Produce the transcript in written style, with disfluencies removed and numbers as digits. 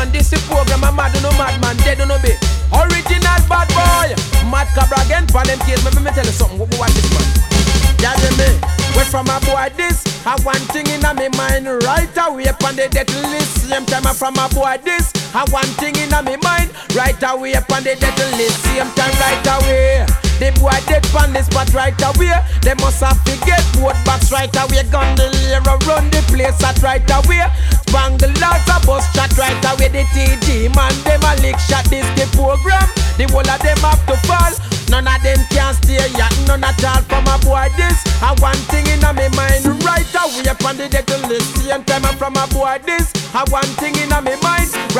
man, this is program. I'm mad, no madman, dead no be. Original bad boy. Mad Cabra again, for them kids. Let me tell you something. What this man? Yeah, me. Where from a boy this? I one thing in my mind right away upon the death list. Same time I from a boy this. I one thing in my mind right away upon the death list. Same time right away. The boy dead on the spot right away. They must have to get both backs right away. Gondolier run the place at right away. Spangle out a bus shot right away. The TG man them a lick shot this the program. The whole of them have to fall. None of them can stay yet. None at all from a boy this. I one thing in my mind right away upon the death list. Same time I from a boy this. I one thing in my mind right